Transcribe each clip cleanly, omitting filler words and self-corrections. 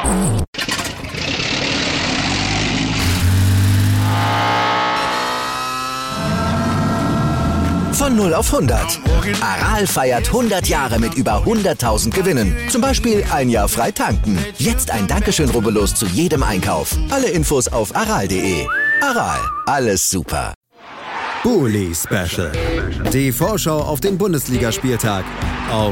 Von 0 auf 100. Aral feiert 100 Jahre mit über 100.000 Gewinnen. Zum Beispiel ein Jahr frei tanken. Jetzt ein Dankeschön, rubbellos zu jedem Einkauf. Alle Infos auf aral.de. Aral, alles super. Bully Special. Die Vorschau auf den Bundesligaspieltag auf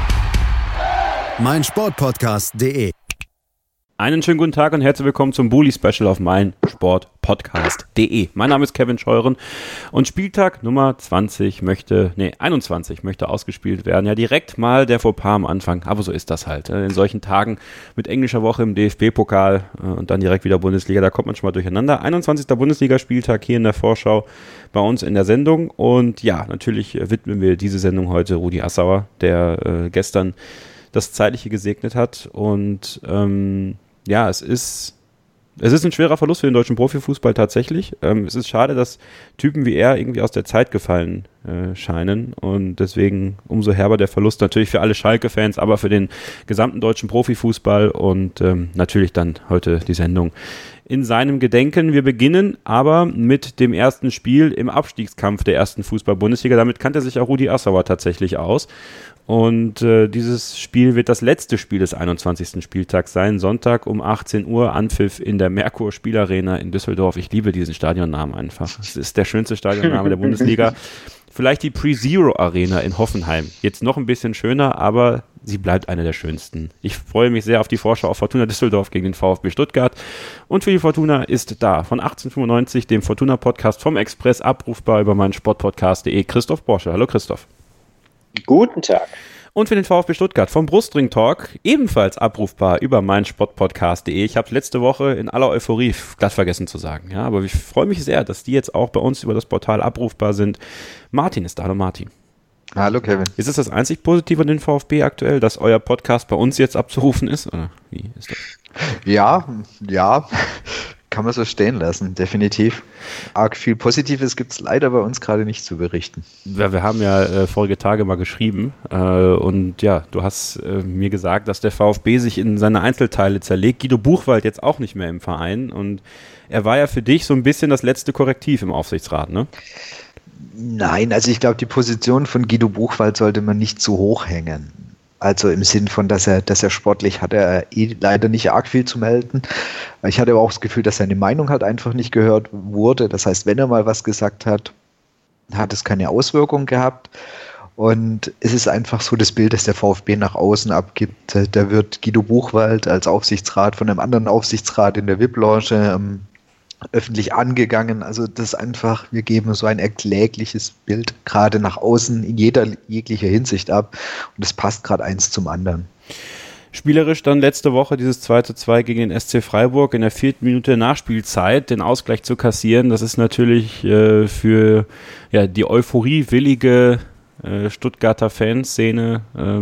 meinsportpodcast.de. Einen schönen guten Tag und herzlich willkommen zum Bully Special auf meinsportpodcast.de. Mein Name ist Kevin Scheuren und Spieltag Nummer 21 möchte ausgespielt werden. Ja, direkt mal der Fauxpas am Anfang, aber so ist das halt. In solchen Tagen mit englischer Woche im DFB-Pokal und dann direkt wieder Bundesliga, da kommt man schon mal durcheinander. 21. Bundesligaspieltag hier in der Vorschau bei uns in der Sendung und ja, natürlich widmen wir diese Sendung heute Rudi Assauer, der gestern das Zeitliche gesegnet hat und ja, es ist ein schwerer Verlust für den deutschen Profifußball tatsächlich. Es ist schade, dass Typen wie er irgendwie aus der Zeit gefallen scheinen und deswegen umso herber der Verlust natürlich für alle Schalke-Fans, aber für den gesamten deutschen Profifußball und natürlich dann heute die Sendung in seinem Gedenken. Wir beginnen aber mit dem ersten Spiel im Abstiegskampf der ersten Fußball-Bundesliga. Damit kannte sich auch Rudi Assauer tatsächlich aus. Und dieses Spiel wird das letzte Spiel des 21. Spieltags sein. Sonntag um 18 Uhr, Anpfiff in der Merkur Spielarena in Düsseldorf. Ich liebe diesen Stadionnamen einfach. Es ist der schönste Stadionname der Bundesliga. Vielleicht die Pre-Zero Arena in Hoffenheim. Jetzt noch ein bisschen schöner, aber sie bleibt eine der schönsten. Ich freue mich sehr auf die Vorschau auf Fortuna Düsseldorf gegen den VfB Stuttgart. Und für die Fortuna ist da von 1895, dem Fortuna-Podcast vom Express, abrufbar über meinen Sportpodcast.de, Christoph Borsche. Hallo Christoph. Guten Tag. Und für den VfB Stuttgart vom Brustring Talk, ebenfalls abrufbar über meinen Sportpodcast.de. Ich habe letzte Woche in aller Euphorie glatt vergessen zu sagen, ja, aber ich freue mich sehr, dass die jetzt auch bei uns über das Portal abrufbar sind. Martin ist da. Hallo Martin. Hallo Kevin. Ist es das einzig Positive an den VfB aktuell, dass euer Podcast bei uns jetzt abzurufen ist? Oder wie ist das? Ja, kann man so stehen lassen, definitiv. Arg viel Positives gibt es leider bei uns gerade nicht zu berichten. Ja, wir haben ja vorige Tage mal geschrieben und ja, du hast mir gesagt, dass der VfB sich in seine Einzelteile zerlegt. Guido Buchwald jetzt auch nicht mehr im Verein und er war ja für dich so ein bisschen das letzte Korrektiv im Aufsichtsrat, ne? Nein, also ich glaube, die Position von Guido Buchwald sollte man nicht zu hoch hängen. Also im Sinn von, dass er sportlich hat er leider nicht arg viel zu melden. Ich hatte aber auch das Gefühl, dass seine Meinung halt einfach nicht gehört wurde. Das heißt, wenn er mal was gesagt hat, hat es keine Auswirkung gehabt. Und es ist einfach so das Bild, das der VfB nach außen abgibt. Da wird Guido Buchwald als Aufsichtsrat von einem anderen Aufsichtsrat in der VIP-Lounge öffentlich angegangen. Also das ist einfach, wir geben so ein erklägliches Bild gerade nach außen in jeglicher Hinsicht ab und es passt gerade eins zum anderen. Spielerisch dann letzte Woche dieses 2:2 gegen den SC Freiburg in der 4. Minute Nachspielzeit den Ausgleich zu kassieren, das ist natürlich für die euphoriewillige Stuttgarter Fanszene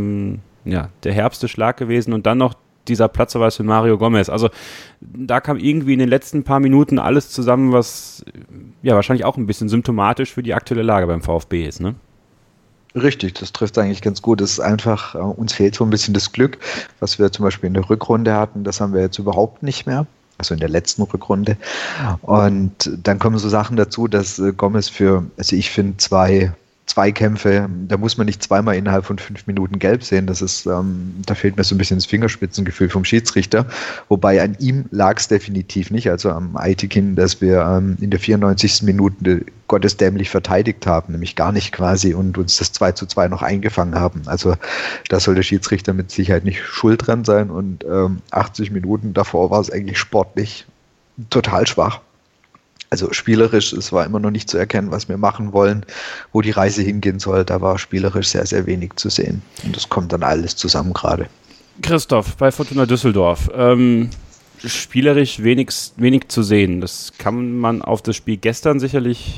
der herbste Schlag gewesen und dann noch dieser Platzverweis für Mario Gomez. Also da kam irgendwie in den letzten paar Minuten alles zusammen, was ja wahrscheinlich auch ein bisschen symptomatisch für die aktuelle Lage beim VfB ist, ne? Richtig, das trifft eigentlich ganz gut. Es ist einfach, uns fehlt so ein bisschen das Glück, was wir zum Beispiel in der Rückrunde hatten. Das haben wir jetzt überhaupt nicht mehr. Also in der letzten Rückrunde. Und dann kommen so Sachen dazu, dass Gomez ich finde, zwei Kämpfe, da muss man nicht zweimal innerhalb von 5 Minuten gelb sehen. Das ist, da fehlt mir so ein bisschen das Fingerspitzengefühl vom Schiedsrichter. Wobei an ihm lag es definitiv nicht, also am Aitikin, dass wir in der 94. Minute gottesdämlich verteidigt haben, nämlich gar nicht quasi und uns das 2:2 noch eingefangen haben. Also da soll der Schiedsrichter mit Sicherheit nicht schuld dran sein und 80 Minuten davor war es eigentlich sportlich total schwach. Also spielerisch, es war immer noch nicht zu erkennen, was wir machen wollen, wo die Reise hingehen soll. Da war spielerisch sehr, sehr wenig zu sehen. Und das kommt dann alles zusammen gerade. Christoph, bei Fortuna Düsseldorf. Spielerisch wenig zu sehen. Das kann man auf das Spiel gestern sicherlich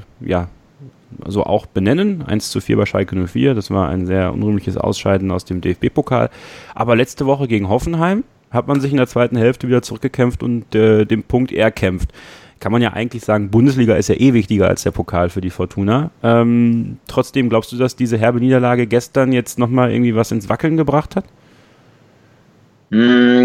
so auch benennen. 1:4 bei Schalke 04. Das war ein sehr unrühmliches Ausscheiden aus dem DFB-Pokal. Aber letzte Woche gegen Hoffenheim hat man sich in der zweiten Hälfte wieder zurückgekämpft und den Punkt erkämpft. Kann man ja eigentlich sagen, Bundesliga ist ja wichtiger als der Pokal für die Fortuna. Trotzdem, glaubst du, dass diese herbe Niederlage gestern jetzt nochmal irgendwie was ins Wackeln gebracht hat?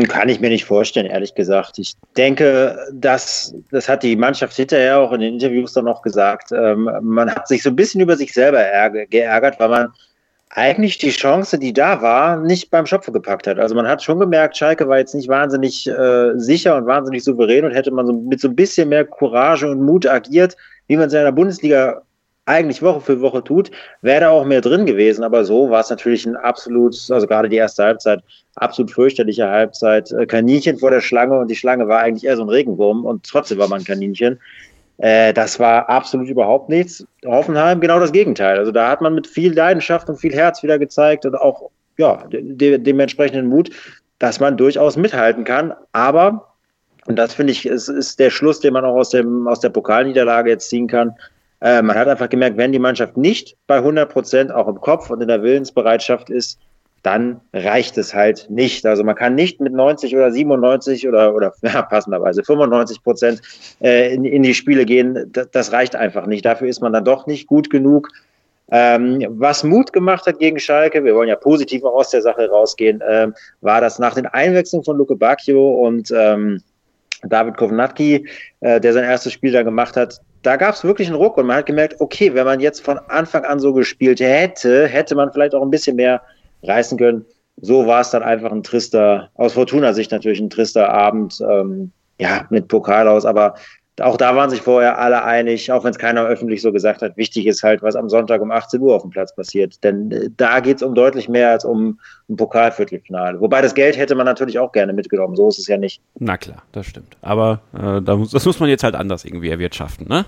Kann ich mir nicht vorstellen, ehrlich gesagt. Ich denke, das hat die Mannschaft hinterher auch in den Interviews dann noch gesagt. Man hat sich so ein bisschen über sich selber geärgert, weil man eigentlich die Chance, die da war, nicht beim Schopfe gepackt hat. Also man hat schon gemerkt, Schalke war jetzt nicht wahnsinnig sicher und wahnsinnig souverän, und hätte man so mit so ein bisschen mehr Courage und Mut agiert, wie man es in der Bundesliga eigentlich Woche für Woche tut, wäre da auch mehr drin gewesen. Aber so war es natürlich ein absolut, also gerade die erste Halbzeit, absolut fürchterliche Halbzeit. Kaninchen vor der Schlange, und die Schlange war eigentlich eher so ein Regenwurm, und trotzdem war man ein Kaninchen. Das war absolut überhaupt nichts. Hoffenheim genau das Gegenteil. Also da hat man mit viel Leidenschaft und viel Herz wieder gezeigt und auch dem entsprechenden Mut, dass man durchaus mithalten kann. Aber, und das finde ich, ist der Schluss, den man auch aus der Pokalniederlage jetzt ziehen kann, man hat einfach gemerkt, wenn die Mannschaft nicht bei 100% auch im Kopf und in der Willensbereitschaft ist, dann reicht es halt nicht. Also man kann nicht mit 90 oder 97 oder passenderweise 95% in die Spiele gehen. Das reicht einfach nicht. Dafür ist man dann doch nicht gut genug. Was Mut gemacht hat gegen Schalke, wir wollen ja positiv auch aus der Sache rausgehen, war das nach den Einwechslungen von Luke Bacchio und David Kovnatski, der sein erstes Spiel da gemacht hat. Da gab es wirklich einen Ruck, und man hat gemerkt, okay, wenn man jetzt von Anfang an so gespielt hätte man vielleicht auch ein bisschen mehr reißen können. So war es dann einfach ein trister, aus Fortuna-Sicht natürlich ein trister Abend, mit Pokal aus, aber auch da waren sich vorher alle einig, auch wenn es keiner öffentlich so gesagt hat. Wichtig ist halt, was am Sonntag um 18 Uhr auf dem Platz passiert, denn da geht es um deutlich mehr als um ein Pokalviertelfinale. Wobei das Geld hätte man natürlich auch gerne mitgenommen, so ist es ja nicht. Na klar, das stimmt. Aber das muss man jetzt halt anders irgendwie erwirtschaften, ne?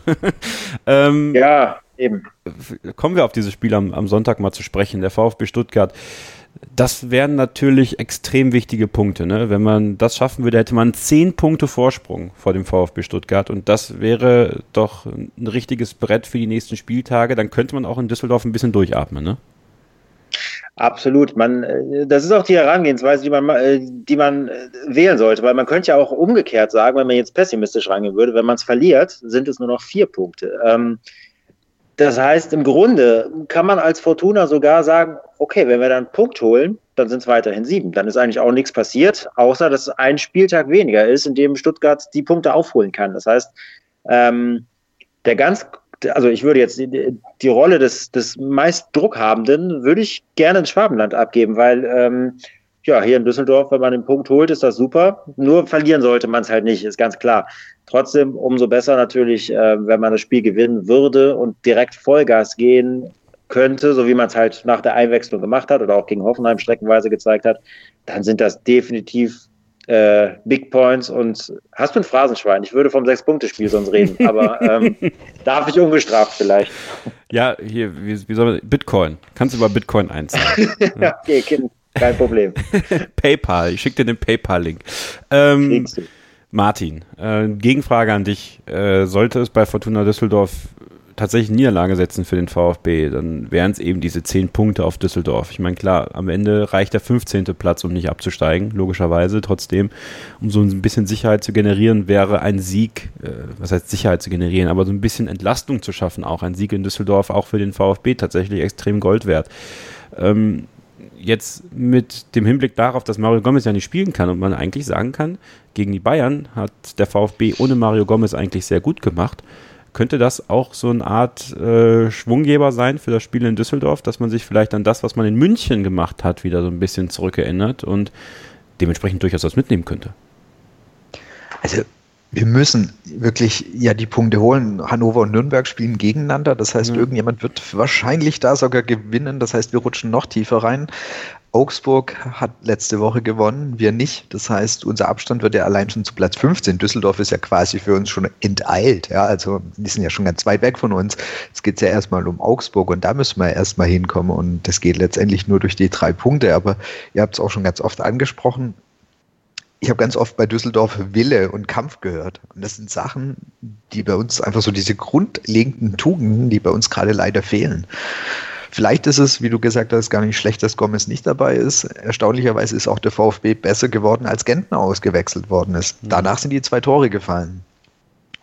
Ja, eben. Kommen wir auf dieses Spiel am Sonntag mal zu sprechen, der VfB Stuttgart. Das wären natürlich extrem wichtige Punkte, ne? Wenn man das schaffen würde, hätte man 10 Punkte Vorsprung vor dem VfB Stuttgart, und das wäre doch ein richtiges Brett für die nächsten Spieltage. Dann könnte man auch in Düsseldorf ein bisschen durchatmen, ne? Absolut. Das ist auch die Herangehensweise, die man wählen sollte, weil man könnte ja auch umgekehrt sagen, wenn man jetzt pessimistisch rangehen würde, wenn man es verliert, sind es nur noch 4 Punkte. Das heißt, im Grunde kann man als Fortuna sogar sagen, okay, wenn wir dann einen Punkt holen, dann sind es weiterhin 7. Dann ist eigentlich auch nichts passiert, außer dass ein Spieltag weniger ist, in dem Stuttgart die Punkte aufholen kann. Das heißt, ich würde jetzt die Rolle des meist Druckhabenden würde ich gerne ins Schwabenland abgeben, weil hier in Düsseldorf, wenn man den Punkt holt, ist das super. Nur verlieren sollte man es halt nicht, ist ganz klar. Trotzdem umso besser natürlich, wenn man das Spiel gewinnen würde und direkt Vollgas gehen könnte, so wie man es halt nach der Einwechslung gemacht hat oder auch gegen Hoffenheim streckenweise gezeigt hat, dann sind das definitiv Big Points. Und hast du ein Phrasenschwein? Ich würde vom 6-Punkte-Spiel sonst reden, aber darf ich ungestraft vielleicht? Ja, hier, wie soll man, Bitcoin. Kannst du über Bitcoin einzahlen? Ja, okay, kein Problem. PayPal, ich schicke dir den PayPal-Link. Kriegst du. Martin, Gegenfrage an dich. Sollte es bei Fortuna Düsseldorf tatsächlich Niederlage setzen für den VfB, dann wären es eben diese 10 Punkte auf Düsseldorf. Ich meine, klar, am Ende reicht der 15. Platz, um nicht abzusteigen, logischerweise. Trotzdem, um so ein bisschen Sicherheit zu generieren, wäre ein Sieg, was heißt Sicherheit zu generieren, aber so ein bisschen Entlastung zu schaffen, auch ein Sieg in Düsseldorf, auch für den VfB tatsächlich extrem Gold wert. Jetzt mit dem Hinblick darauf, dass Mario Gomez ja nicht spielen kann und man eigentlich sagen kann, gegen die Bayern hat der VfB ohne Mario Gomez eigentlich sehr gut gemacht. Könnte das auch so eine Art Schwunggeber sein für das Spiel in Düsseldorf, dass man sich vielleicht an das, was man in München gemacht hat, wieder so ein bisschen zurückerinnert und dementsprechend durchaus was mitnehmen könnte? Also wir müssen wirklich die Punkte holen. Hannover und Nürnberg spielen gegeneinander. Das heißt, irgendjemand wird wahrscheinlich da sogar gewinnen. Das heißt, wir rutschen noch tiefer rein. Augsburg hat letzte Woche gewonnen, wir nicht. Das heißt, unser Abstand wird ja allein schon zu Platz 15. Düsseldorf ist ja quasi für uns schon enteilt. Ja, also die sind ja schon ganz weit weg von uns. Jetzt geht es ja erstmal um Augsburg und da müssen wir erstmal hinkommen. Und das geht letztendlich nur durch die 3 Punkte. Aber ihr habt es auch schon ganz oft angesprochen. Ich habe ganz oft bei Düsseldorf Wille und Kampf gehört. Und das sind Sachen, die bei uns einfach so diese grundlegenden Tugenden, die bei uns gerade leider fehlen. Vielleicht ist es, wie du gesagt hast, gar nicht schlecht, dass Gomez nicht dabei ist. Erstaunlicherweise ist auch der VfB besser geworden, als Gentner ausgewechselt worden ist. Danach sind die 2 Tore gefallen.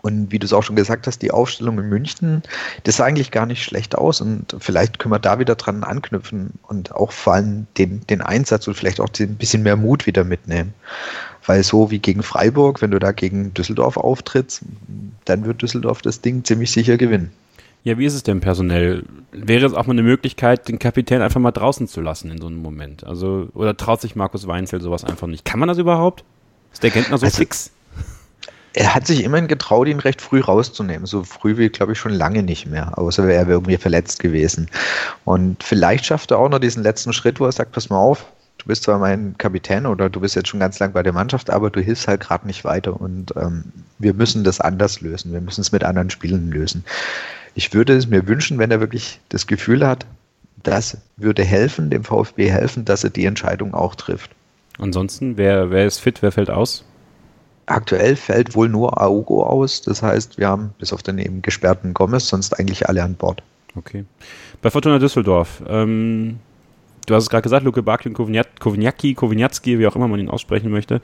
Und wie du es auch schon gesagt hast, die Aufstellung in München, das sah eigentlich gar nicht schlecht aus. Und vielleicht können wir da wieder dran anknüpfen und auch vor allem den Einsatz und vielleicht auch ein bisschen mehr Mut wieder mitnehmen. Weil so wie gegen Freiburg, wenn du da gegen Düsseldorf auftrittst, dann wird Düsseldorf das Ding ziemlich sicher gewinnen. Ja, wie ist es denn personell? Wäre es auch mal eine Möglichkeit, den Kapitän einfach mal draußen zu lassen in so einem Moment? Also, oder traut sich Markus Weinzierl sowas einfach nicht? Kann man das überhaupt? Ist der Gentner so fix? Er hat sich immerhin getraut, ihn recht früh rauszunehmen. So früh wie, glaube ich, schon lange nicht mehr. Außer er wäre irgendwie verletzt gewesen. Und vielleicht schafft er auch noch diesen letzten Schritt, wo er sagt, pass mal auf, du bist zwar mein Kapitän oder du bist jetzt schon ganz lang bei der Mannschaft, aber du hilfst halt gerade nicht weiter. Und wir müssen das anders lösen. Wir müssen es mit anderen Spielen lösen. Ich würde es mir wünschen, wenn er wirklich das Gefühl hat, das würde helfen, dem VfB helfen, dass er die Entscheidung auch trifft. Ansonsten, wer ist fit, wer fällt aus? Aktuell fällt wohl nur Aogo aus. Das heißt, wir haben bis auf den eben gesperrten Gomez sonst eigentlich alle an Bord. Okay. Bei Fortuna Düsseldorf, du hast es gerade gesagt, Luke Bakio und Kowiniacki, wie auch immer man ihn aussprechen möchte,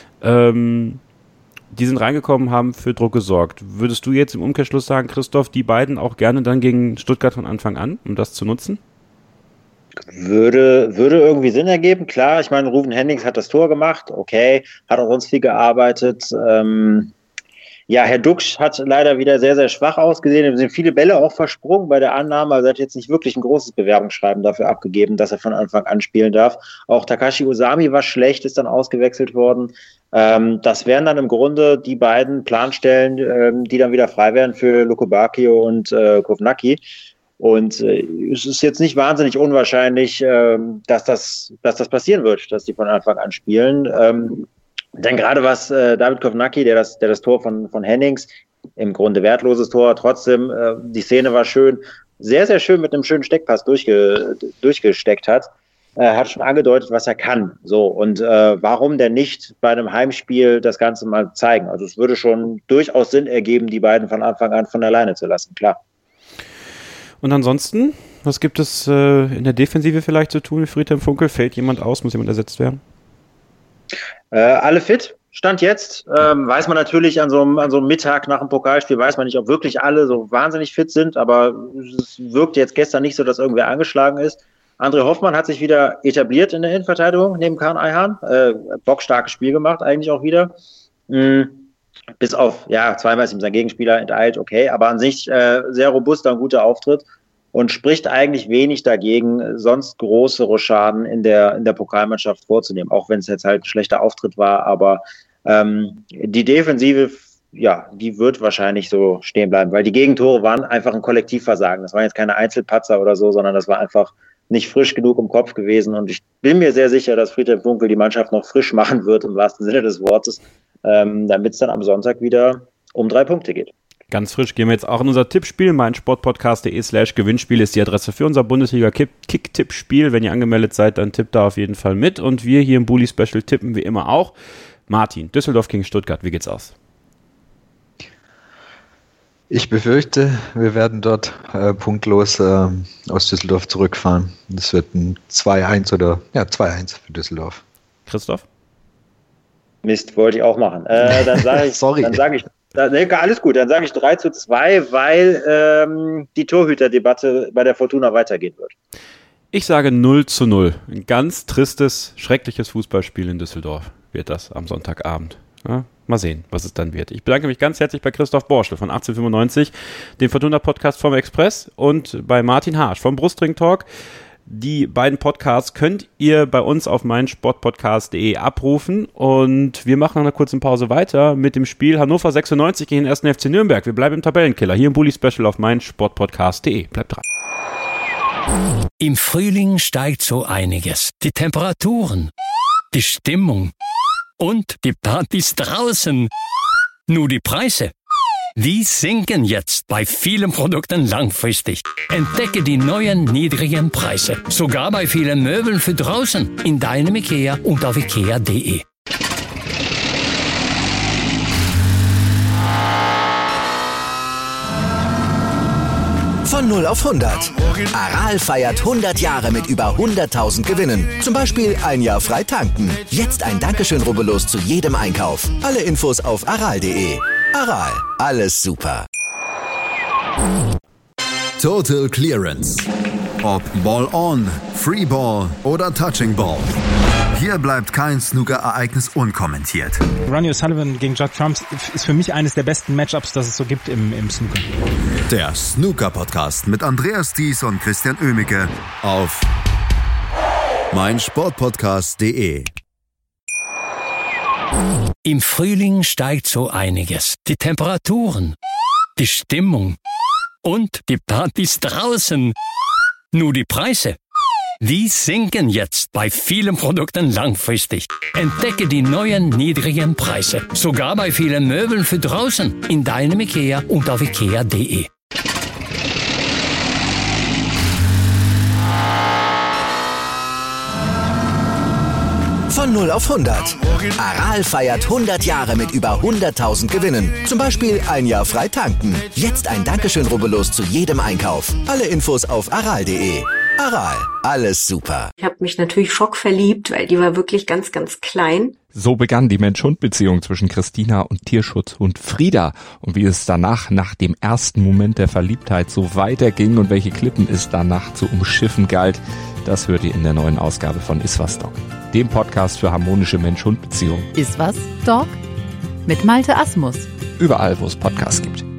die sind reingekommen, haben für Druck gesorgt. Würdest du jetzt im Umkehrschluss sagen, Christoph, die beiden auch gerne dann gegen Stuttgart von Anfang an, um das zu nutzen? Würde irgendwie Sinn ergeben, klar. Ich meine, Ruven Hennings hat das Tor gemacht, okay, hat auch sonst viel gearbeitet. Ja, Herr Duxch hat leider wieder sehr, sehr schwach ausgesehen. Es sind viele Bälle auch versprungen bei der Annahme. Also er hat jetzt nicht wirklich ein großes Bewerbungsschreiben dafür abgegeben, dass er von Anfang an spielen darf. Auch Takashi Osami war schlecht, ist dann ausgewechselt worden. Das wären dann im Grunde die beiden Planstellen, die dann wieder frei wären für Luke Bakio und Kowiniacki. Und es ist jetzt nicht wahnsinnig unwahrscheinlich, dass das passieren wird, dass die von Anfang an spielen. Denn gerade was David Kowiniacki, der das Tor von Hennings, im Grunde wertloses Tor, trotzdem, die Szene war schön, sehr, sehr schön mit einem schönen Steckpass durchgesteckt hat schon angedeutet, was er kann. So, und warum denn nicht bei einem Heimspiel das Ganze mal zeigen? Also es würde schon durchaus Sinn ergeben, die beiden von Anfang an von alleine zu lassen, klar. Und ansonsten, was gibt es in der Defensive vielleicht zu tun? Friedhelm Funkel, fällt jemand aus? Muss jemand ersetzt werden? Alle fit, Stand jetzt. Weiß man natürlich an so einem Mittag nach dem Pokalspiel, weiß man nicht, ob wirklich alle so wahnsinnig fit sind, aber es wirkt jetzt gestern nicht so, dass irgendwer angeschlagen ist. André Hoffmann hat sich wieder etabliert in der Innenverteidigung neben Kaan Ayhan. Bockstarkes Spiel gemacht, eigentlich auch wieder. Bis auf, ja, zweimal ist ihm sein Gegenspieler enteilt, okay, aber an sich sehr robuster und guter Auftritt und spricht eigentlich wenig dagegen, sonst große Rochaden in der Pokalmannschaft vorzunehmen, auch wenn es jetzt halt ein schlechter Auftritt war, aber die Defensive, ja, die wird wahrscheinlich so stehen bleiben, weil die Gegentore waren einfach ein Kollektivversagen. Das waren jetzt keine Einzelpatzer oder so, sondern das war einfach nicht frisch genug im Kopf gewesen und ich bin mir sehr sicher, dass Friedhelm Funkel die Mannschaft noch frisch machen wird, im wahrsten Sinne des Wortes, damit es dann am Sonntag wieder um 3 Punkte geht. Ganz frisch gehen wir jetzt auch in unser Tippspiel. meinsportpodcast.de/Gewinnspiel ist die Adresse für unser Bundesliga-Kick-Tippspiel. Wenn ihr angemeldet seid, dann tippt da auf jeden Fall mit. Und wir hier im Bully Special tippen wie immer auch. Martin, Düsseldorf gegen Stuttgart, wie geht's aus? Ich befürchte, wir werden dort punktlos aus Düsseldorf zurückfahren. Das wird ein 2-1 oder 2-1 für Düsseldorf. Christoph? Mist, wollte ich auch machen. Dann sage ich, sorry. Alles gut, dann sage ich 3-2, weil die Torhüterdebatte bei der Fortuna weitergehen wird. Ich sage 0-0. Ein ganz tristes, schreckliches Fußballspiel in Düsseldorf wird das am Sonntagabend. Ja, mal sehen, was es dann wird. Ich bedanke mich ganz herzlich bei Christoph Borschel von 1895, dem Fortuna-Podcast vom Express und bei Martin Harsch vom Brustring Talk. Die beiden Podcasts könnt ihr bei uns auf meinsportpodcast.de abrufen und wir machen nach einer kurzen Pause weiter mit dem Spiel Hannover 96 gegen den 1. FC Nürnberg. Wir bleiben im Tabellenkiller hier im Bully Special auf meinsportpodcast.de. Bleibt dran. Im Frühling steigt so einiges. Die Temperaturen, die Stimmung und die Partys draußen. Nur die Preise, die sinken jetzt bei vielen Produkten langfristig. Entdecke die neuen niedrigen Preise. Sogar bei vielen Möbeln für draußen. In deinem IKEA und auf ikea.de. Von 0 auf 100. Aral feiert 100 Jahre mit über 100.000 Gewinnen. Zum Beispiel ein Jahr frei tanken. Jetzt ein Dankeschön, rubbellos zu jedem Einkauf. Alle Infos auf aral.de. Aral, alles super. Total Clearance. Ob Ball on, Free Ball oder Touching Ball. Hier bleibt kein Snooker-Ereignis unkommentiert. Ronnie O'Sullivan gegen Judd Trump ist für mich eines der besten Matchups, das es so gibt im Snooker. Der Snooker-Podcast mit Andreas Thies und Christian Oemicke auf meinsportpodcast.de. Im Frühling steigt so einiges. Die Temperaturen, die Stimmung und die Partys draußen. Nur die Preise, die sinken jetzt bei vielen Produkten langfristig. Entdecke die neuen niedrigen Preise. Sogar bei vielen Möbeln für draußen. In deinem IKEA und auf IKEA.de. Von 0 auf 100. Aral feiert 100 Jahre mit über 100.000 Gewinnen. Zum Beispiel ein Jahr frei tanken. Jetzt ein Dankeschön, rubbellos zu jedem Einkauf. Alle Infos auf aral.de. Aral, alles super. Ich habe mich natürlich schockverliebt, weil die war wirklich ganz, ganz klein. So begann die Mensch-Hund-Beziehung zwischen Christina und Tierschutzhund Frieda. Und wie es danach, nach dem ersten Moment der Verliebtheit, so weiterging und welche Klippen es danach zu umschiffen galt, das hört ihr in der neuen Ausgabe von Iswas Dog, dem Podcast für harmonische Mensch-Hund-Beziehungen. Iswas Dog mit Malte Asmus. Überall, wo es Podcasts gibt.